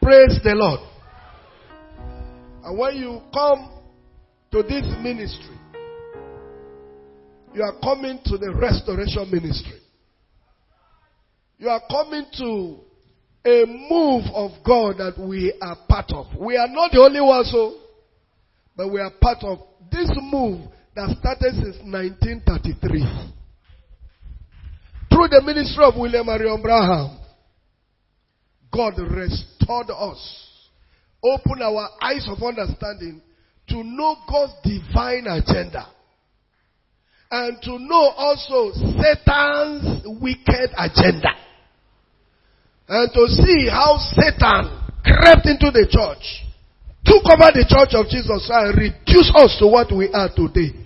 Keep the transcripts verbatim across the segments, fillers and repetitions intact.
Praise the Lord. And when you come to this ministry, you are coming to the restoration ministry. You are coming to a move of God that we are part of. We are not the only ones, so, but we are part of this move that started since nineteen thirty-three. Through the ministry of William Marion Branham, God restored us, opened our eyes of understanding to know God's divine agenda, and to know also Satan's wicked agenda, and to see how Satan crept into the church, took over the church of Jesus, and reduced us to what we are today.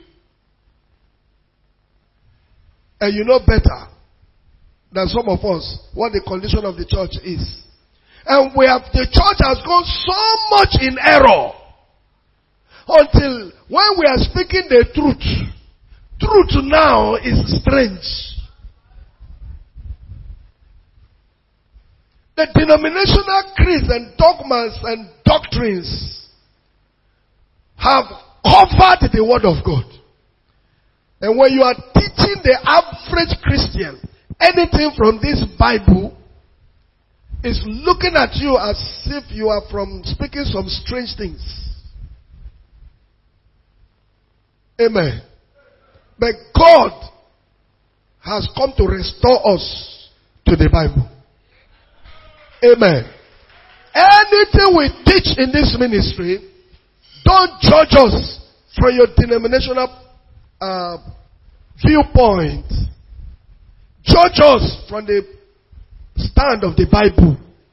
And you know better than some of us what the condition of the church is. And we have, the church has gone so much in error until when we are speaking the truth, truth now is strange. The denominational creeds and dogmas and doctrines have covered the word of God. And when you are teaching the average Christian anything from this Bible, is looking at you as if you are from speaking some strange things. Amen. But God has come to restore us to the Bible. Amen. Anything we teach in this ministry, don't judge us from your denominational uh, viewpoint. Judge us from the stand of the Bible.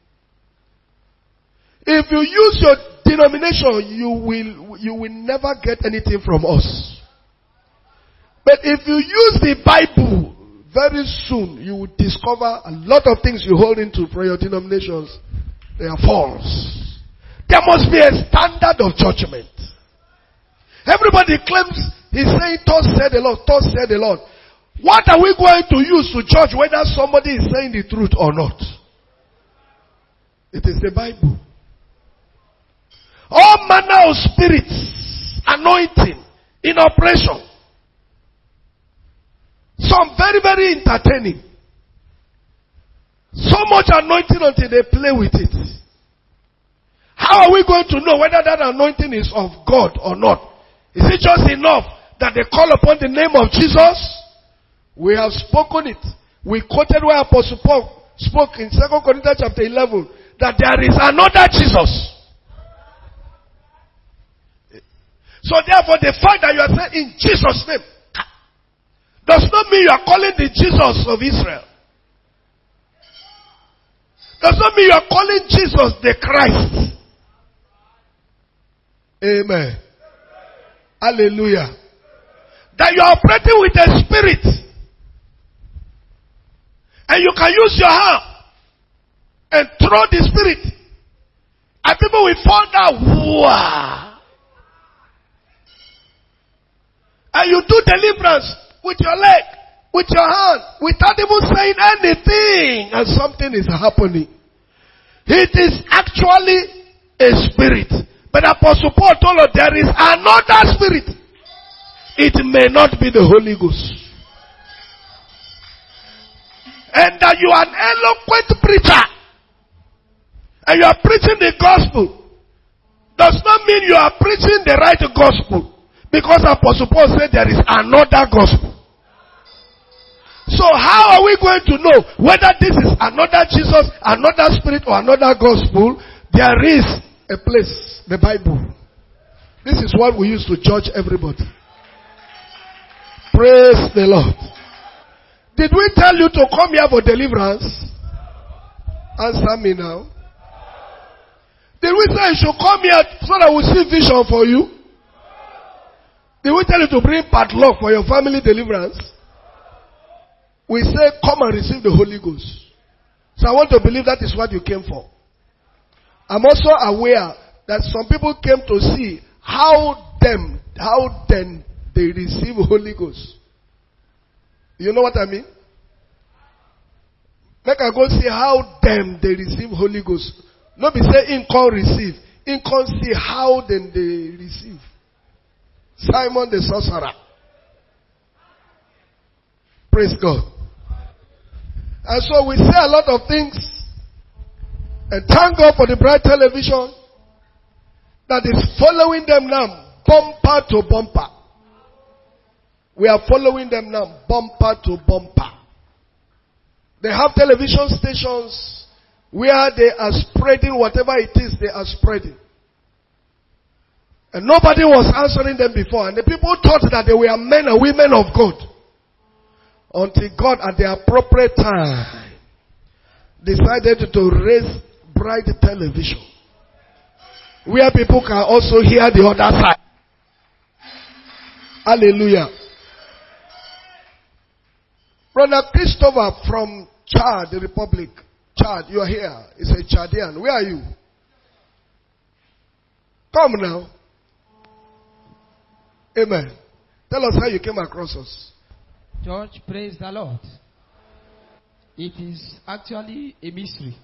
If you use your denomination, you will you will never get anything from us. But if you use the Bible, very soon you will discover a lot of things you hold into from your denominations, they are false. There must be a standard of judgment. Everybody claims he's saying, "Thus said the Lord, thus said the Lord." What are we going to use to judge whether somebody is saying the truth or not? It is the Bible. All manner of spirits, anointing, in operation. Some very, very entertaining. So much anointing until they play with it. How are we going to know whether that anointing is of God or not? Is it just enough that they call upon the name of Jesus? We have spoken it. We quoted where Apostle Paul spoke in Second Corinthians chapter eleven that there is another Jesus. So therefore the fact that you are saying in Jesus' name does not mean you are calling the Jesus of Israel. Does not mean you are calling Jesus the Christ. Amen. Hallelujah. That you are operating with a spirit. And you can use your hand and throw the spirit. And people will fall down. Wow. And you do deliverance with your leg, with your hand, without even saying anything. And something is happening. It is actually a spirit. But Apostle Paul told us there is another spirit. It may not be the Holy Ghost. And that you are an eloquent preacher. And you are preaching the gospel. Does not mean you are preaching the right gospel. Because Apostle Paul said there is another gospel. So how are we going to know whether this is another Jesus, another spirit, or another gospel? There is a place, the Bible. This is what we use to judge everybody. Praise the Lord. Did we tell you to come here for deliverance? Answer me now. Did we say you should come here so that we see vision for you? Did we tell you to bring padlock for your family deliverance? We say come and receive the Holy Ghost. So I want to believe that is what you came for. I'm also aware that some people came to see how them, how then they receive Holy Ghost. You know what I mean? Make I go see how them they receive Holy Ghost. No be say in can receive. In can see how then they receive. Simon the sorcerer. Praise God. And so we say a lot of things. And thank God for the Bright Television that is following them now, bumper to bumper. We are following them now, bumper to bumper. They have television stations where they are spreading whatever it is they are spreading. And nobody was answering them before. And the people thought that they were men and women of God. Until God at the appropriate time decided to raise Bright Television, where people can also hear the other side. Hallelujah. Brother Christopher from Chad, the Republic. Chad, you are here. It's a Chadian. Where are you? Come now. Amen. Tell us how you came across us. George, praise the Lord. It is actually a mystery.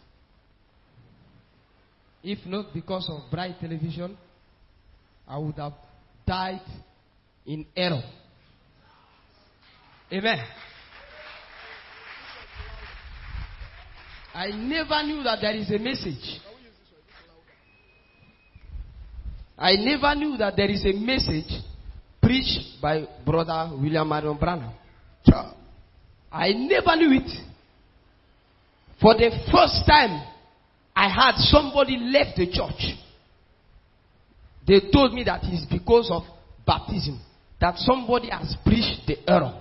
If not because of Bright Television, I would have died in error. Amen. I never knew that there is a message. I never knew that there is a message preached by Brother William Marion Branham. I never knew it. For the first time, I had somebody left the church. They told me that it's because of baptism, that somebody has preached the error.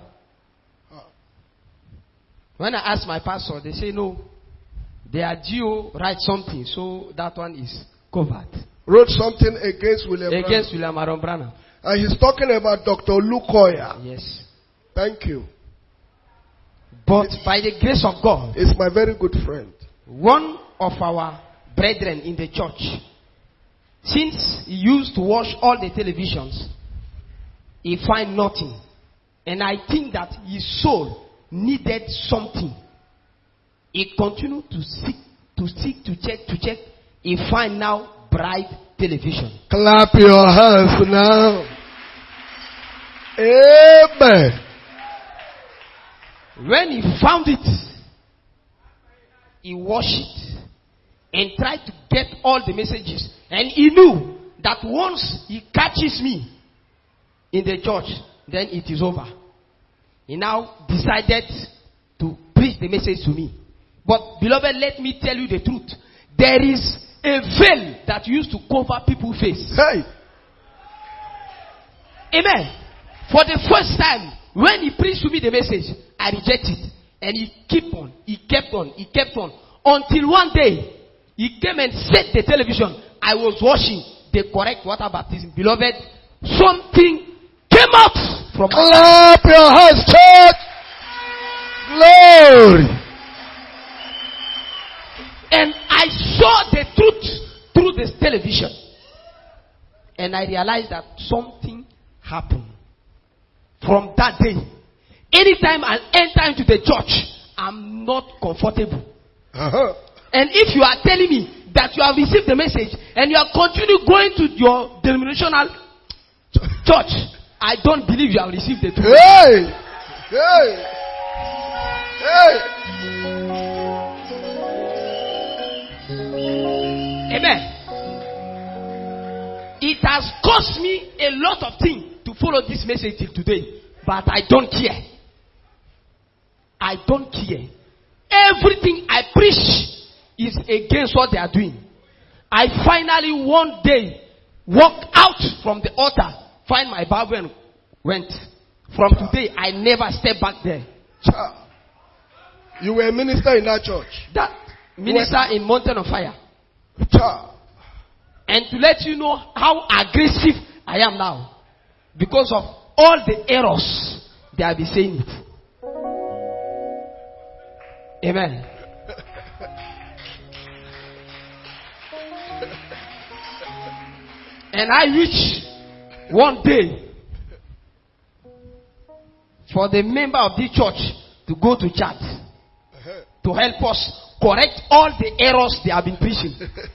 When I asked my pastor, they say no. Their G O write something, so that one is covered. Wrote something against William Against Branham. William Marion Branham. And he's talking about Doctor Lukoya. Yes. Thank you. But by the grace of God, he's my very good friend. One of our brethren in the church, since he used to watch all the televisions, he find nothing. And I think that his soul needed something. He continued to seek, to seek, to check, to check. He find now Bright Television. Clap your hands now. Amen. When he found it, he watched it and tried to get all the messages. And he knew that once he catches me in the church, then it is over. He now decided to preach the message to me. But beloved, let me tell you the truth. There is a veil that used to cover people's face. Hey. Amen. For the first time, when he preached to me the message, I rejected it. And he kept on, he kept on, he kept on. Until one day, he came and set the television. I was watching the correct water baptism. Beloved, something came out from my Clap your hands, church. Glory. And I saw the truth through this television. And I realized that something happened. From that day, anytime I enter into the church, I'm not comfortable. Uh-huh. And if you are telling me that you have received the message and you are continuing going to your denominational church, I don't believe you have received the truth. Hey! Hey! Hey! Amen. It has cost me a lot of things to follow this message till today, but I don't care. I don't care. Everything I preach is against what they are doing. I finally one day walked out from the altar, find my Bible and went. From today, I never step back there. You were a minister in that church. That minister in Mountain of Fire. And to let you know how aggressive I am now, because of all the errors they have been saying it. Amen. And I wish one day for the member of this church to go to Chad to help us correct all the errors they have been preaching.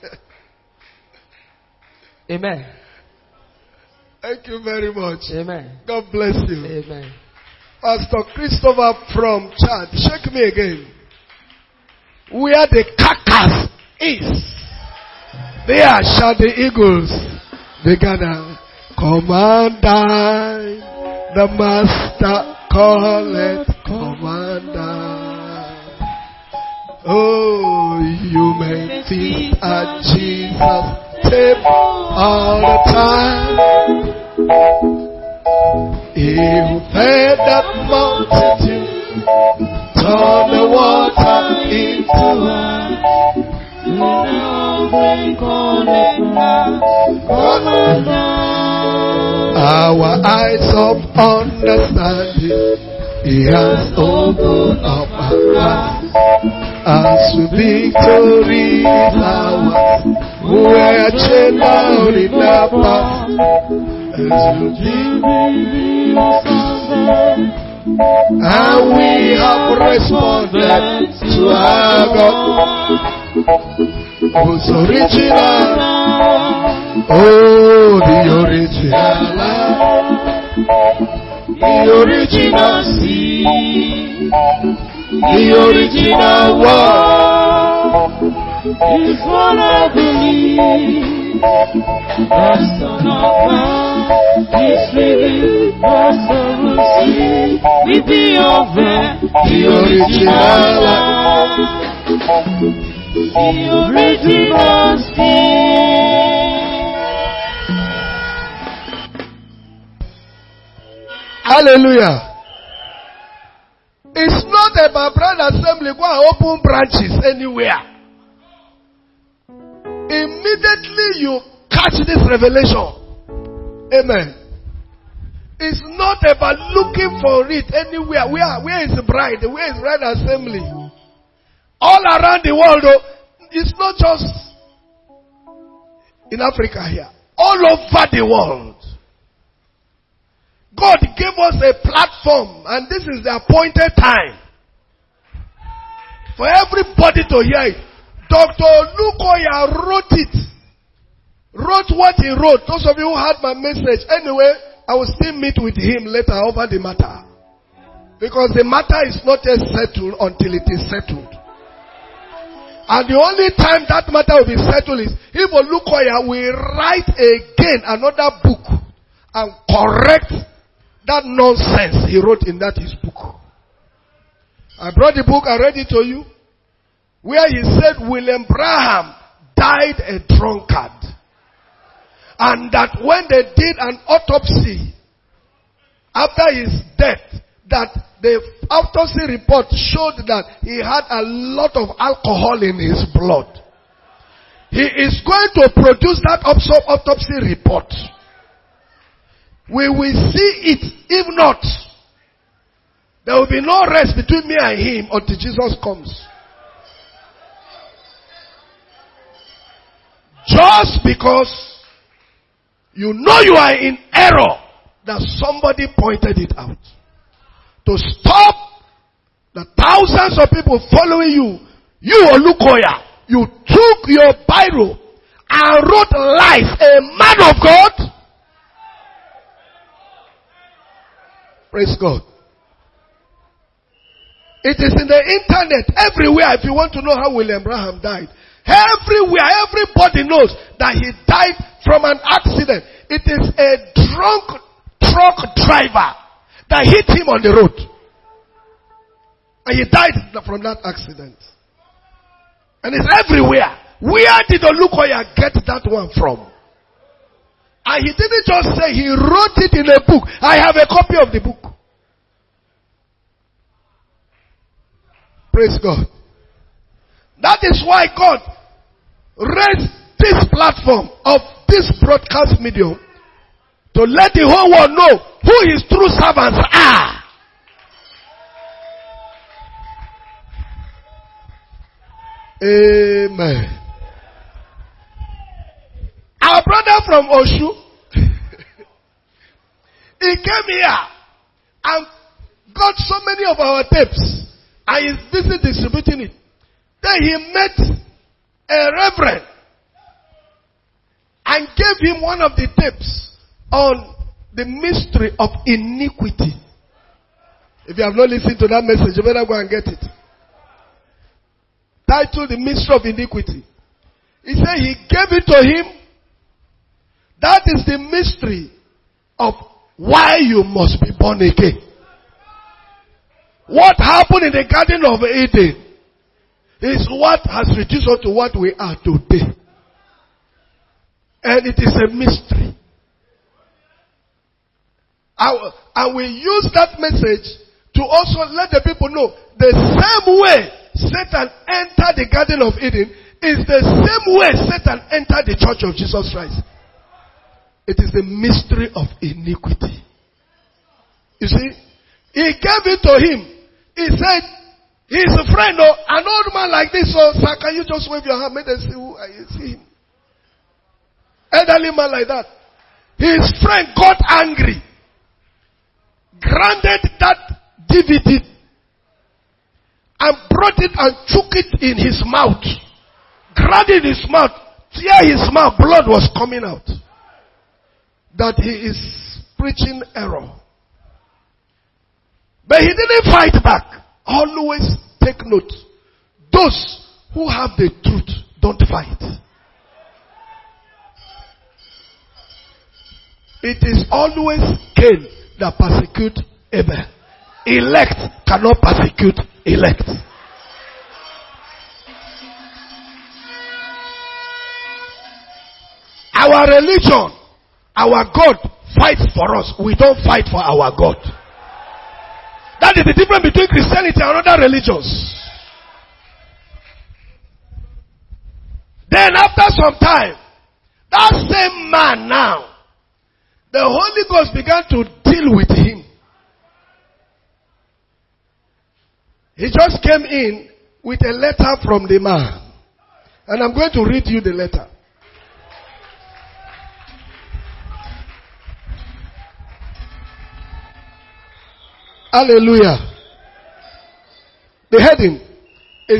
Amen. Thank you very much. Amen. God bless you. Amen. Pastor Christopher from Chad, shake me again. Where the carcass is, there shall the eagles be gathered. Come and dine, the master calleth, come and dine. Oh, you may feast at Jesus' table all the time. He who fed that multitude, turned the water into wine. Our eyes of understanding, He has opened up our eyes. As victory is ours, we are chained down in the past. As you give and we have responded to our God, who's original. Oh, the original life, the original seed, the original word is what I believe. The Son of God is revealed, the soul see with the over, the original life, the original seed. Hallelujah. It's not about brand assembly, go and open branches anywhere. Immediately you catch this revelation. Amen. It's not about looking for it anywhere. Where, where is the bride? Where is bride assembly? All around the world, though, it's not just in Africa here. All over the world. God gave us a platform, and this is the appointed time for everybody to hear it. Doctor Lukoya wrote it. Wrote what he wrote. Those of you who heard my message. Anyway, I will still meet with him later over the matter. Because the matter is not yet settled until it is settled. And the only time that matter will be settled is if Lukoya will write again another book and correct that nonsense he wrote in that his book. I brought the book, I read it to you, where he said William Branham died a drunkard. And that when they did an autopsy after his death, that the autopsy report showed that he had a lot of alcohol in his blood. He is going to produce that autopsy report. We will see it. If not, there will be no rest between me and him until Jesus comes. Just because you know you are in error, that somebody pointed it out. To stop the thousands of people following you, you Olukoya, you took your Bible and wrote life, a man of God. Praise God. It is in the internet everywhere if you want to know how William Branham died. Everywhere, everybody knows that he died from an accident. It is a drunk truck driver that hit him on the road. And he died from that accident. And it's everywhere. Where did Olukoya get that one from? And he didn't just say, he wrote it in a book. I have a copy of the book. Praise God. That is why God raised this platform of this broadcast medium to let the whole world know who his true servants are. Amen. Our brother from Oshu, he came here and got so many of our tapes and he's busy distributing it. Then he met a reverend and gave him one of the tapes on the mystery of iniquity. If you have not listened to that message, you better go and get it. Titled The Mystery of Iniquity. He said he gave it to him. That is the mystery of why you must be born again. What happened in the Garden of Eden is what has reduced us to what we are today. And it is a mystery. And we use that message to also let the people know the same way Satan entered the Garden of Eden is the same way Satan entered the Church of Jesus Christ. It is the mystery of iniquity. You see, he gave it to him. He said, he's a friend of an old man like this. So, sir, can you just wave your hand? Make them see who I see him. Elderly man like that. His friend got angry. Granted that D V D and brought it and took it in his mouth. Grabbed it in his mouth. Tear his mouth. Blood was coming out. That he is preaching error. But he didn't fight back. Always take note. Those who have the truth don't fight. It is always Cain that persecute Abel. Elect cannot persecute elect. Our religion, our God fights for us. We don't fight for our God. That is the difference between Christianity and other religions. Then after some time, that same man now, the Holy Ghost began to deal with him. He just came in with a letter from the man. And I'm going to read you the letter. Hallelujah. The heading is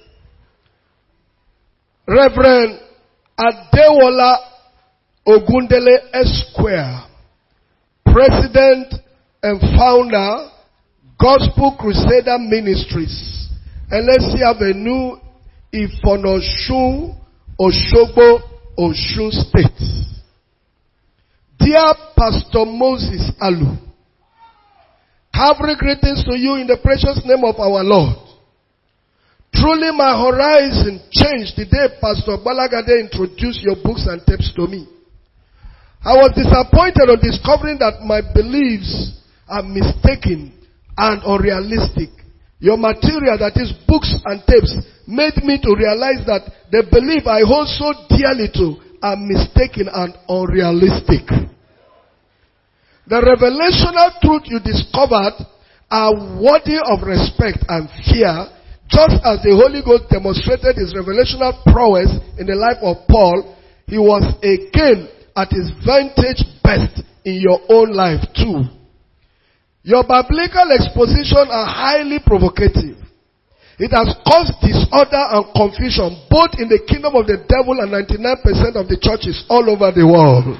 Reverend Adewola Ogundele Esquire, President and Founder, Gospel Crusader Ministries, Elesi Avenue, Ifonosun, Oshogbo, Osun State. Dear Pastor Moses Alu, Calvary greetings to you in the precious name of our Lord. Truly my horizon changed the day Pastor Balagade introduced your books and tapes to me. I was disappointed on discovering that my beliefs are mistaken and unrealistic. Your material, that is books and tapes, made me to realize that the belief I hold so dearly to are mistaken and unrealistic. The revelational truth you discovered are worthy of respect and fear, just as the Holy Ghost demonstrated his revelational prowess in the life of Paul. He was again at his vantage best in your own life too. Your biblical exposition are highly provocative. It has caused disorder and confusion both in the kingdom of the devil and ninety-nine percent of the churches all over the world.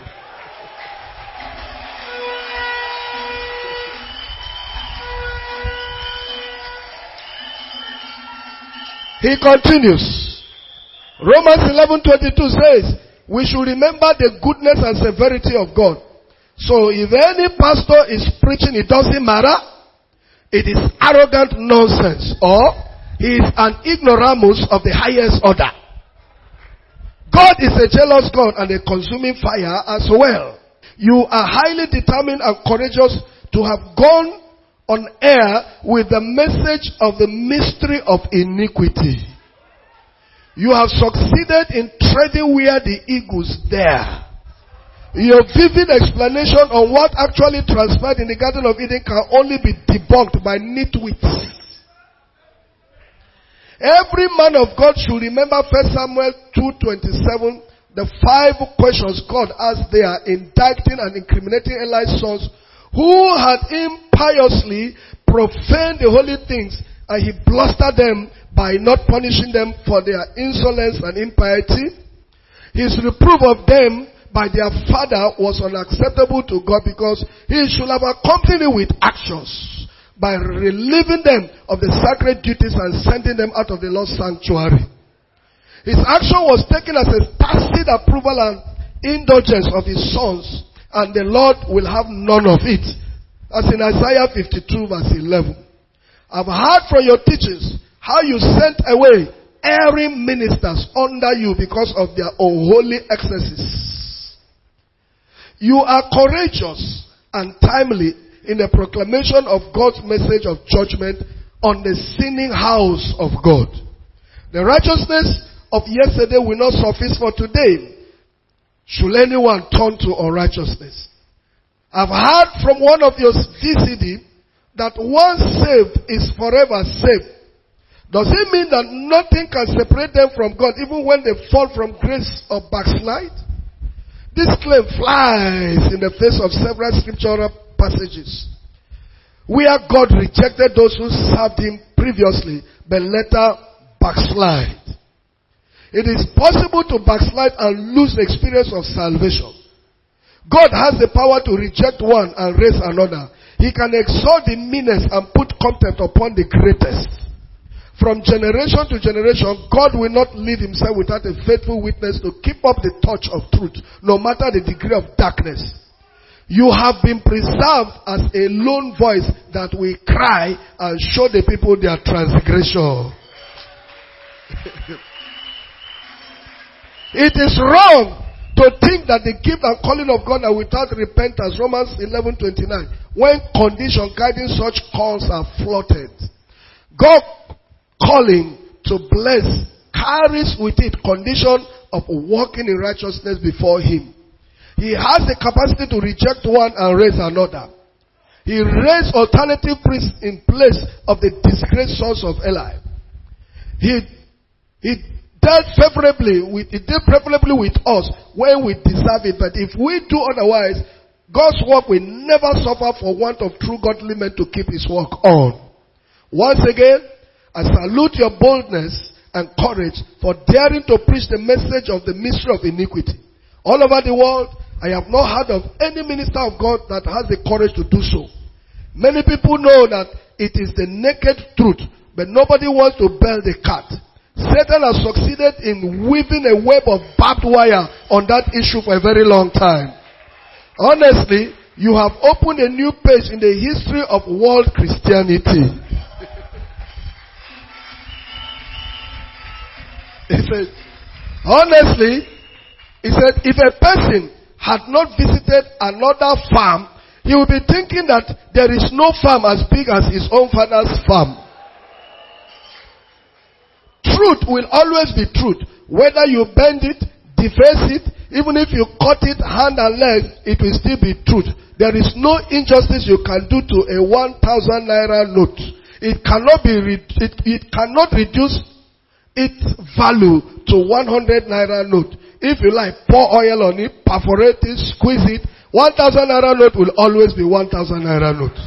He continues. Romans eleven twenty-two says, we should remember the goodness and severity of God. So if any pastor is preaching, it doesn't matter. It is arrogant nonsense, or he is an ignoramus of the highest order. God is a jealous God and a consuming fire as well. You are highly determined and courageous to have gone on air with the message of the mystery of iniquity. You have succeeded in treading where the eagles dare. Your vivid explanation on what actually transpired in the Garden of Eden can only be debunked by nitwits. Every man of God should remember First Samuel two twenty-seven, the five questions God asked there, indicting and incriminating Eli's sons who had impiously profaned the holy things, and he blustered them by not punishing them for their insolence and impiety. His reproof of them by their father was unacceptable to God, because he should have accompanied it with actions by relieving them of the sacred duties and sending them out of the Lord's sanctuary. His action was taken as a tacit approval and indulgence of his sons, and the Lord will have none of it. As in Isaiah fifty-two verse eleven. I've heard from your teachings how you sent away erring ministers under you because of their unholy excesses. You are courageous and timely in the proclamation of God's message of judgment on the sinning house of God. The righteousness of yesterday will not suffice for today, should anyone turn to unrighteousness. I've heard from one of your D C D that once saved is forever saved. Does it mean that nothing can separate them from God even when they fall from grace or backslide? This claim flies in the face of several scriptural passages where God rejected those who served him previously but later backslide. It is possible to backslide and lose the experience of salvation. God has the power to reject one and raise another. He can exalt the meanest and put contempt upon the greatest. From generation to generation, God will not leave himself without a faithful witness to keep up the torch of truth, no matter the degree of darkness. You have been preserved as a lone voice that will cry and show the people their transgression. It is wrong to think that the gift and calling of God are without repentance. Romans eleven twenty-nine. When conditions guiding such calls are flouted. God calling to bless carries with it condition of walking in righteousness before him. He has the capacity to reject one and raise another. He raised alternative priests in place of the disgraced sons of Eli. He, he dealt favorably with, he dealt favorably with us when we deserve it. But if we do otherwise, God's work will never suffer for want of true godly men to keep his work on. Once again, I salute your boldness and courage for daring to preach the message of the mystery of iniquity. All over the world, I have not heard of any minister of God that has the courage to do so. Many people know that it is the naked truth, but nobody wants to bail the cat. Satan has succeeded in weaving a web of barbed wire on that issue for a very long time. Honestly, you have opened a new page in the history of world Christianity. He said, honestly, he said, if a person had not visited another farm, he will be thinking that there is no farm as big as his own father's farm. Truth will always be truth. Whether you bend it, deface it, even if you cut it hand and leg, it will still be truth. There is no injustice you can do to a one thousand naira note. It cannot be, re- it, it cannot reduce its value to one hundred naira note. If you like, pour oil on it, perforate it, squeeze it. one thousand naira note will always be one thousand naira note.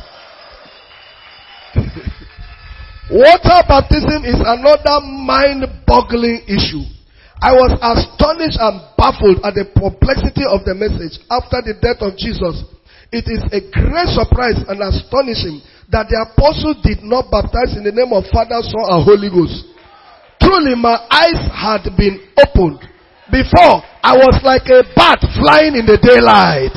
Water baptism is another mind-boggling issue. I was astonished and baffled at the complexity of the message after the death of Jesus. It is a great surprise and astonishing that the apostles did not baptize in the name of Father, Son, and Holy Ghost. Truly, my eyes had been opened. Before, I was like a bat flying in the daylight.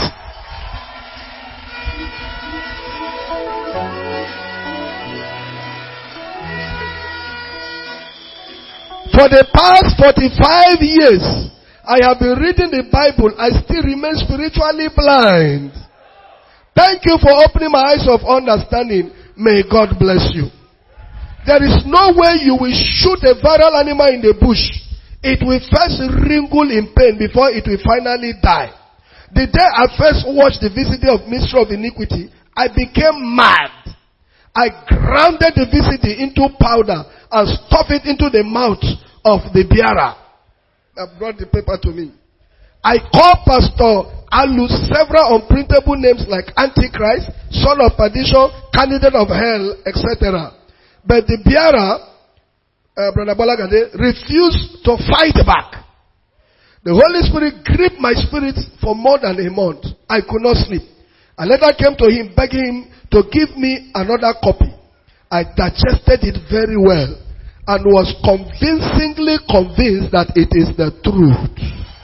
For the past forty-five years, I have been reading the Bible. I still remain spiritually blind. Thank you for opening my eyes of understanding. May God bless you. There is no way you will shoot a viral animal in the bush. It will first wringle in pain before it will finally die. The day I first watched the V C D of Mystery of Iniquity, I became mad. I grounded the V C D into powder and stuffed it into the mouth of the bearer that brought the paper to me. I called Pastor Alu several unprintable names like Antichrist, Son of Perdition, Candidate of Hell, et cetera. But the bearer uh, Brother Bolagade, refused to fight back. The Holy Spirit gripped my spirit for more than a month. I could not sleep. I later came to him begging him to give me another copy. I digested it very well and was convincingly convinced that it is the truth.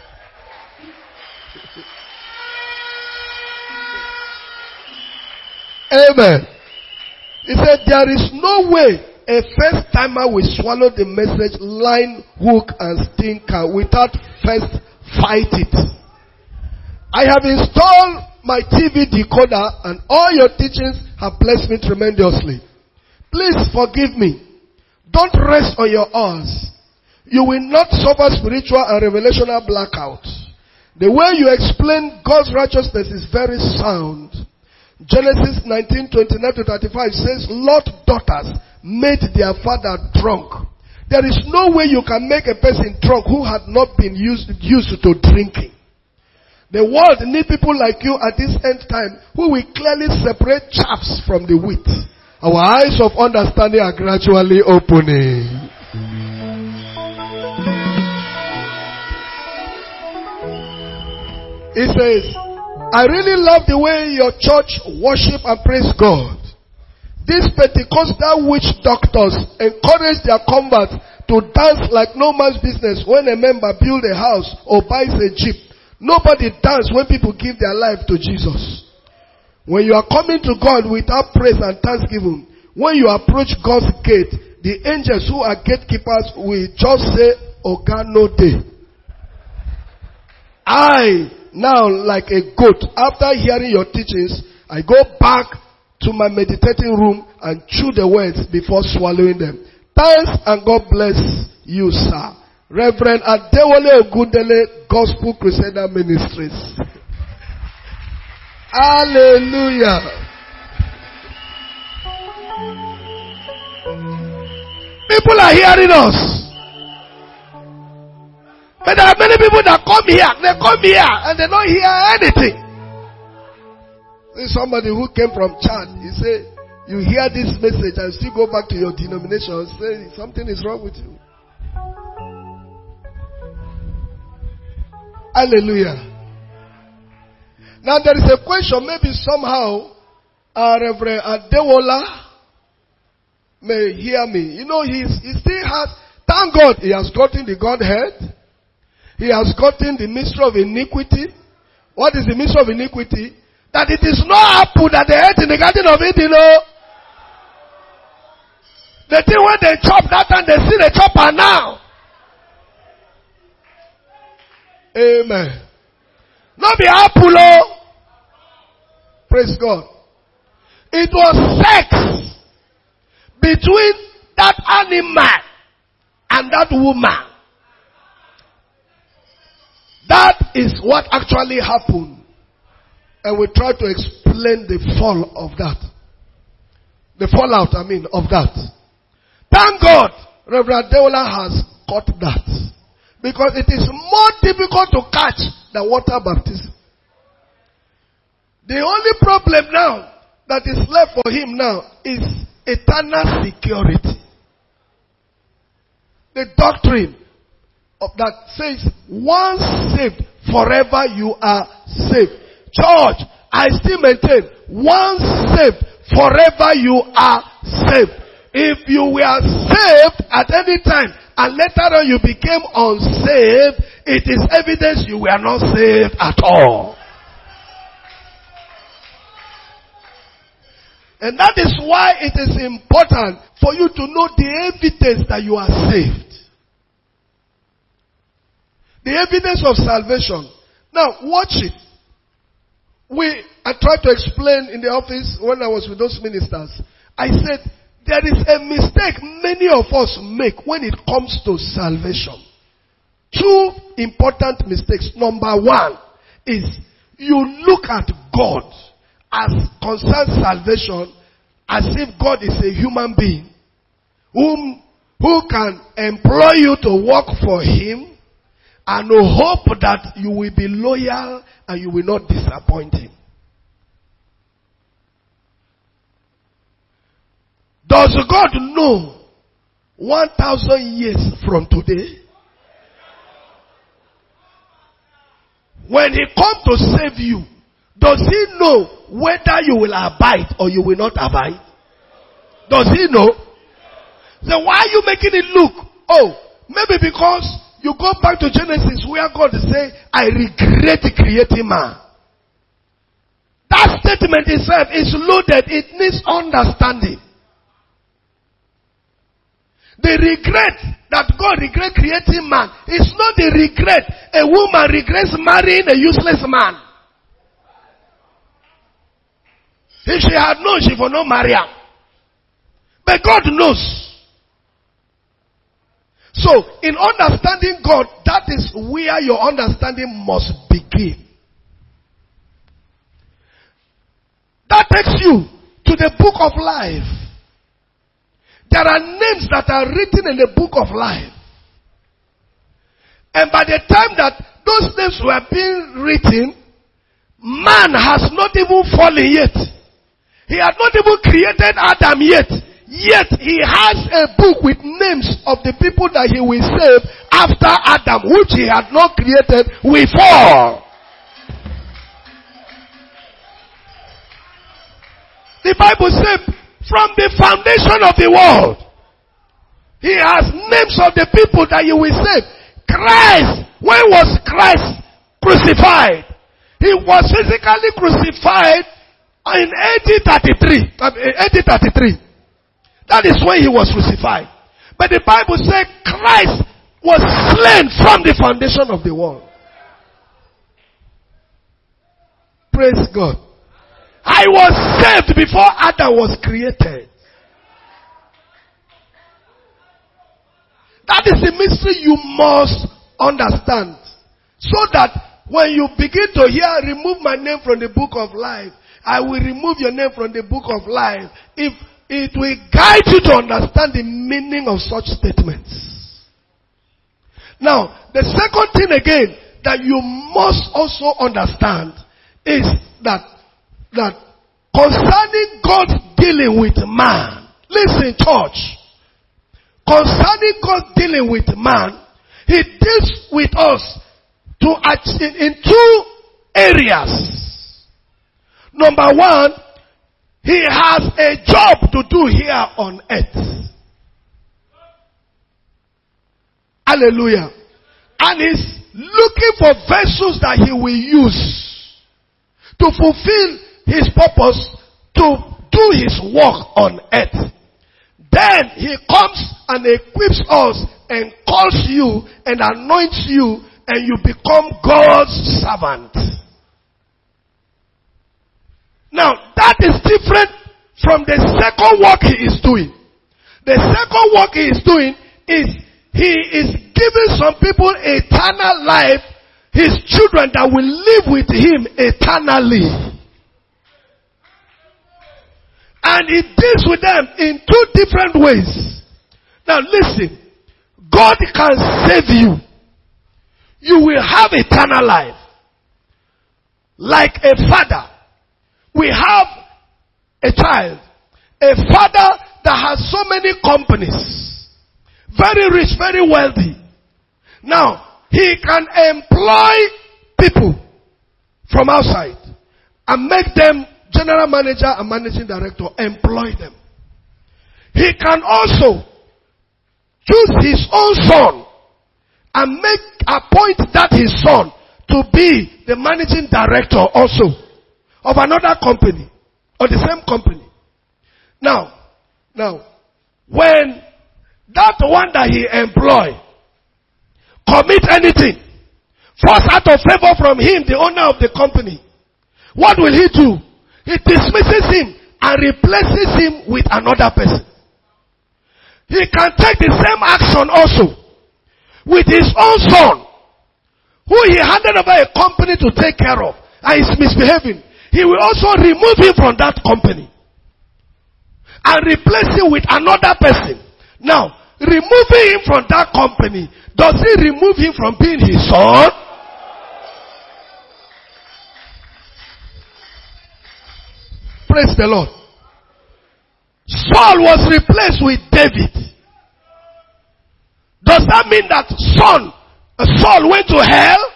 Amen. He said, there is no way a first timer will swallow the message line, hook, and stinker without first fight it. I have installed my T V decoder and all your teachings have blessed me tremendously. Please forgive me. Don't rest on your oars. You will not suffer spiritual and revelational blackout. The way you explain God's righteousness is very sound. Genesis nineteen twenty-nine to thirty-five says, Lot's daughters made their father drunk. There is no way you can make a person drunk who had not been used, used to drinking. The world needs people like you at this end time who will clearly separate chaffs from the wheat. Our eyes of understanding are gradually opening. He says, I really love the way your church worship and praise God. These Pentecostal witch doctors encourage their converts to dance like no man's business when a member builds a house or buys a jeep. Nobody dances when people give their life to Jesus. When you are coming to God without praise and thanksgiving, when you approach God's gate, the angels who are gatekeepers will just say, Oga no day. I, now like a goat, after hearing your teachings, I go back to my meditating room and chew the words before swallowing them. Thanks and God bless you, sir. Reverend Adewale Ogundele, Gospel Crusader Ministries. Hallelujah. People are hearing us. But there are many people that come here. They come here and they don't hear anything. There's somebody who came from Chad. He said, you hear this message and still go back to your denomination and say something is wrong with you. Hallelujah. Now there is a question, maybe somehow uh, Reverend Adewola may hear me. You know, he's, he still has, thank God he has gotten the Godhead. He has gotten the mystery of iniquity. What is the mystery of iniquity? That it is not apple that they ate in the Garden of Eden. No. The thing when they chop that and they see the chopper now. Amen. Not be apple. Oh. Praise God. It was sex between that animal and that woman. That is what actually happened. And we try to explain the fall of that. The fallout, I mean, of that. Thank God, Reverend Deola has caught that. Because it is more difficult to catch than water baptism. The only problem now that is left for him now is eternal security. The doctrine of that says, once saved, forever you are saved. Church, I still maintain, once saved, forever you are saved. If you were saved at any time and later on you became unsaved, it is evidence you were not saved at all. And that is why it is important for you to know the evidence that you are saved. The evidence of salvation. Now, watch it. We, I tried to explain in the office when I was with those ministers. I said, there is a mistake many of us make when it comes to salvation. Two important mistakes. Number one is you look at God as concerns salvation as if God is a human being whom, who can employ you to work for him and hope that you will be loyal and you will not disappoint him. Does God know one thousand years from today, when he comes to save you, does he know whether you will abide or you will not abide? Does he know? Then why are you making it look? Oh, maybe because you go back to Genesis where God say, I regret creating man. That statement itself is loaded. It needs understanding. The regret that God regret creating man is not the regret a woman regrets marrying a useless man. If she had known, she would not marry him. But God knows. So, in understanding God, that is where your understanding must begin. That takes you to the book of life. There are names that are written in the book of life. And by the time that those names were being written, man has not even fallen yet. He had not even created Adam yet. Yet he has a book with names of the people that he will save after Adam, which he had not created before. The Bible says, from the foundation of the world, he has names of the people that he will save. Christ, when was Christ crucified? He was physically crucified in A D thirty-three. A D thirty-three. That is when he was crucified. But the Bible says Christ was slain from the foundation of the world. Praise God. I was saved before Adam was created. That is the mystery you must understand. So that when you begin to hear, remove my name from the book of life, I will remove your name from the book of life. If it will guide you to understand the meaning of such statements. Now, the second thing again that you must also understand is that, that concerning God's dealing with man, listen church, concerning God's dealing with man, he deals with us to in, in two areas. Number one, he has a job to do here on earth. Hallelujah. And he's looking for vessels that he will use to fulfill his purpose, to do his work on earth. Then he comes and equips us and calls you and anoints you, and you become God's servant. Now, that is different from the second work he is doing. The second work he is doing is he is giving some people eternal life, his children that will live with him eternally. And he deals with them in two different ways. Now listen, God can save you. You will have eternal life. Like a father. We have a child, a father that has so many companies, very rich, very wealthy. Now, he can employ people from outside and make them general manager and managing director, employ them. He can also choose his own son and make appoint that his son to be the managing director also of another company, or the same company. Now, now, when that one that he employ commit anything, falls out of favor from him, the owner of the company, what will he do? He dismisses him and replaces him with another person. He can take the same action also with his own son, who he handed over a company to take care of, and is misbehaving. He will also remove him from that company and replace him with another person. Now, removing him from that company, does he remove him from being his son? Praise the Lord. Saul was replaced with David. Does that mean that son, a Saul went to hell?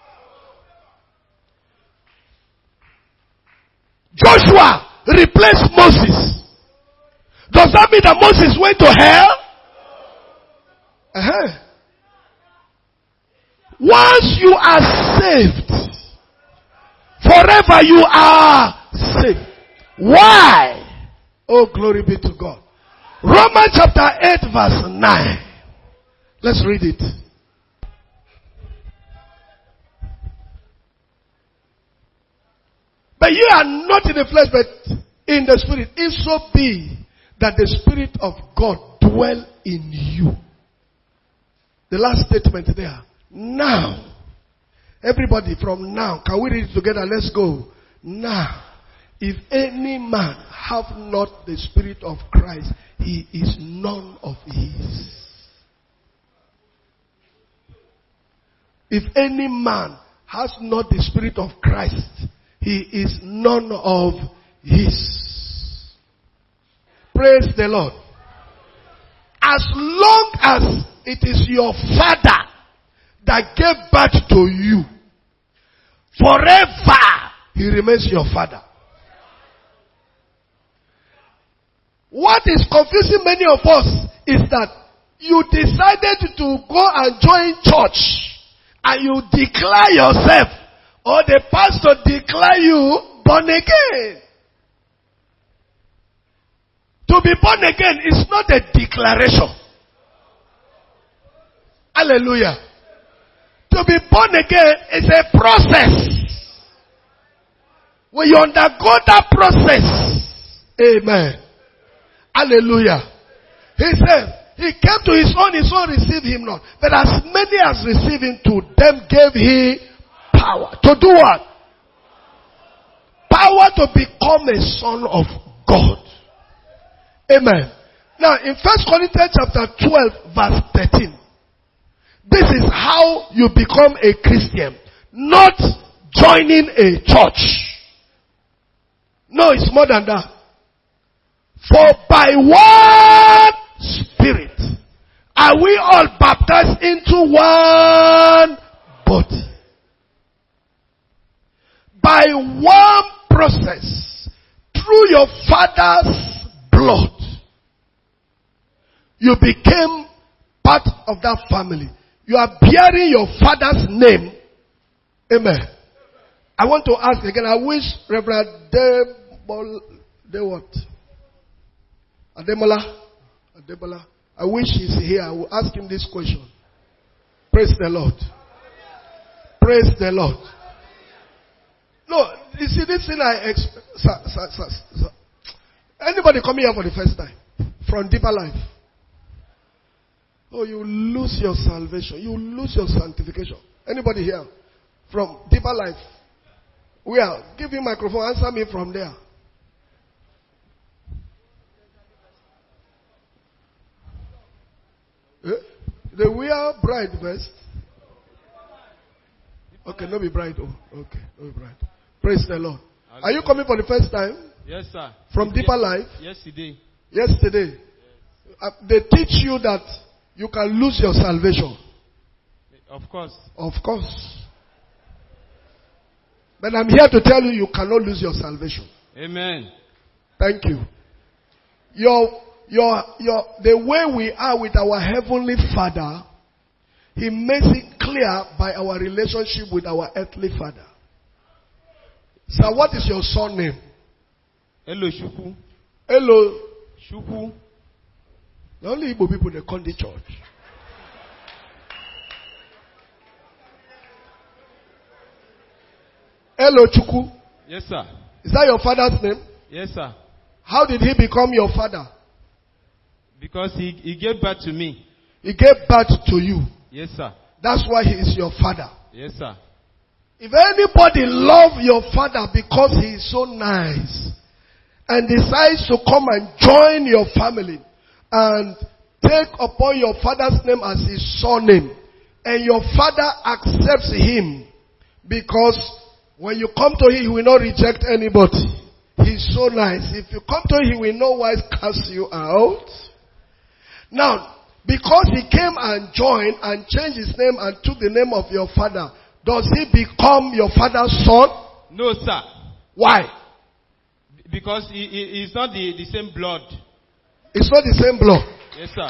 Joshua replaced Moses. Does that mean that Moses went to hell? Uh-huh. Once you are saved, forever you are saved. Why? Oh, glory be to God. Romans chapter eight verse nine. Let's read it. But ye are not in the flesh, but in the spirit. If so be that the Spirit of God dwell in you. The last statement there. Now. Everybody from now. Can we read it together? Let's go. Now. If any man have not the Spirit of Christ, he is none of his. If any man has not the Spirit of Christ, he is none of his. Praise the Lord. As long as it is your father that gave birth to you, forever he remains your father. What is confusing many of us is that you decided to go and join church and you declare yourself, or the pastor declare you born again. To be born again is not a declaration. Hallelujah. To be born again is a process. When you undergo that process, amen. Hallelujah. He said, he came to his own, his own received him not. But as many as received him, to them gave he power. To do what? Power to become a son of God. Amen. Now in First Corinthians chapter twelve verse thirteen. This is how you become a Christian. Not joining a church. No, it's more than that. For by one Spirit are we all baptized into one body. By one process, through your father's blood, you became part of that family. You are bearing your father's name. Amen. I want to ask again. I wish Reverend Debol, De what? Ademola. Ademola. I wish he's here. I will ask him this question. Praise the Lord. Praise the Lord. No, you see this thing I expect. Anybody coming here for the first time? From Deeper Life? Oh, you lose your salvation. You lose your sanctification. Anybody here? From Deeper Life? Where? Give me microphone. Answer me from there. Eh? They wear bride vest. Okay, no be bride. Oh, okay, no be bride. Praise the Lord. Are you coming for the first time? Yes, sir. From Deeper Life? Yesterday. Yesterday. Yes. Uh, they teach you that you can lose your salvation. Of course. Of course. But I'm here to tell you, you cannot lose your salvation. Amen. Thank you. Your, your, your, the way we are with our Heavenly Father, He makes it clear by our relationship with our earthly father. So what is your son name? Hello, Shuku. Hello. Shuku. The only Igbo people, they come to church. Hello, Chuku. Yes, sir. Is that your father's name? Yes, sir. How did he become your father? Because he, he gave birth to me. He gave birth to you. Yes, sir. That's why he is your father. Yes, sir. If anybody love your father because he is so nice and decides to come and join your family and take upon your father's name as his surname, and your father accepts him, because when you come to him, he will not reject anybody. He's so nice. If you come to him, he will no wise cast you out. Now, because he came and joined and changed his name and took the name of your father, does he become your father's son? No, sir. Why? Because he, he, he's not the, the same blood. It's not the same blood. Yes, sir.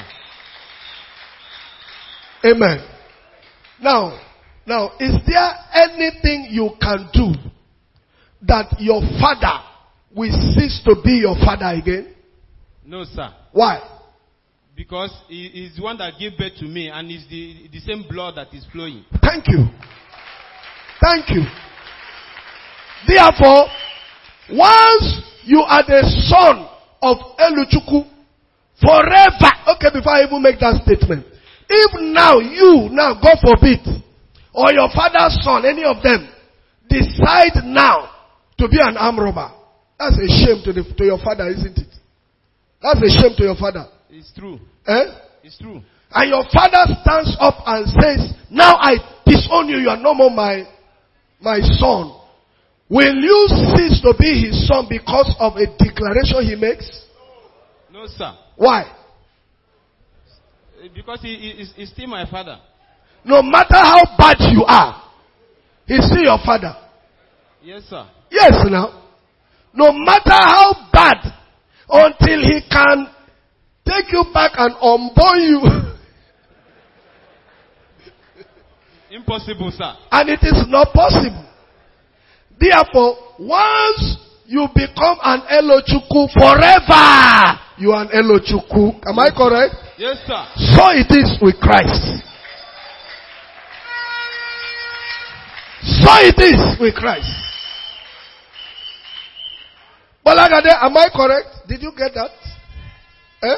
Amen. Now, now, is there anything you can do that your father will cease to be your father again? No, sir. Why? Because he is the one that gave birth to me, and it's the, the same blood that is flowing. Thank you. Thank you. Therefore, once you are the son of Eluchuku, forever. Okay, before I even make that statement. If now you, now God forbid, or your father's son, any of them, decide now to be an armed robber, that's a shame to, the, to your father, isn't it? That's a shame to your father. It's true. Eh? It's true. And your father stands up and says, now I disown you, you are no more my, my son. Will you cease to be his son because of a declaration he makes? No, sir. Why? Because he, he, he's, he's still my father. No matter how bad you are, he's still your father. Yes, sir. Yes, now. No matter how bad, until he can take you back and unborn you. Impossible, sir. And it is not possible. Therefore, once you become an Elochukwu forever, you are an Elochukwu. Am I correct? Yes, sir. So it is with Christ. So it is with Christ. Balagade, am I correct? Did you get that? Eh?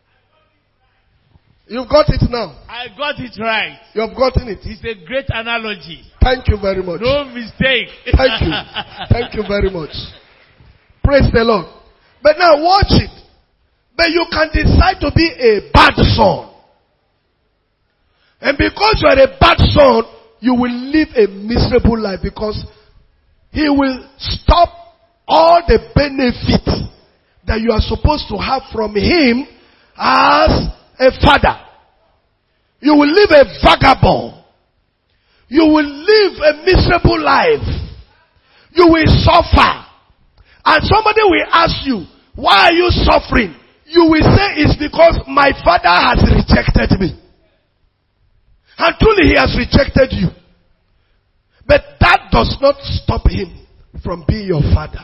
You've got it now. I got it right. You have gotten it. It's a great analogy. Thank you very much. No mistake. Thank you. Thank you very much. Praise the Lord. But now watch it. But you can decide to be a bad son. And because you are a bad son, you will live a miserable life because he will stop all the benefits that you are supposed to have from him as a father. You will live a vagabond. You will live a miserable life. You will suffer. And somebody will ask you, why are you suffering? You will say it's because my father has rejected me. And truly he has rejected you. But that does not stop him from being your father.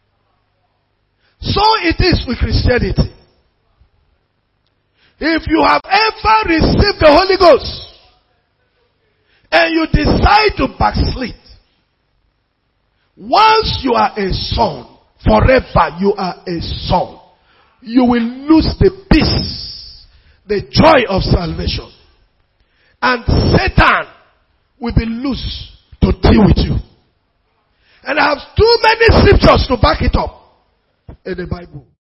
So it is with Christianity. If you have ever received the Holy Ghost and you decide to backslid, once you are a son, forever you are a son, you will lose the peace, the joy of salvation. And Satan will be loose to deal with you. And I have too many scriptures to back it up in the Bible.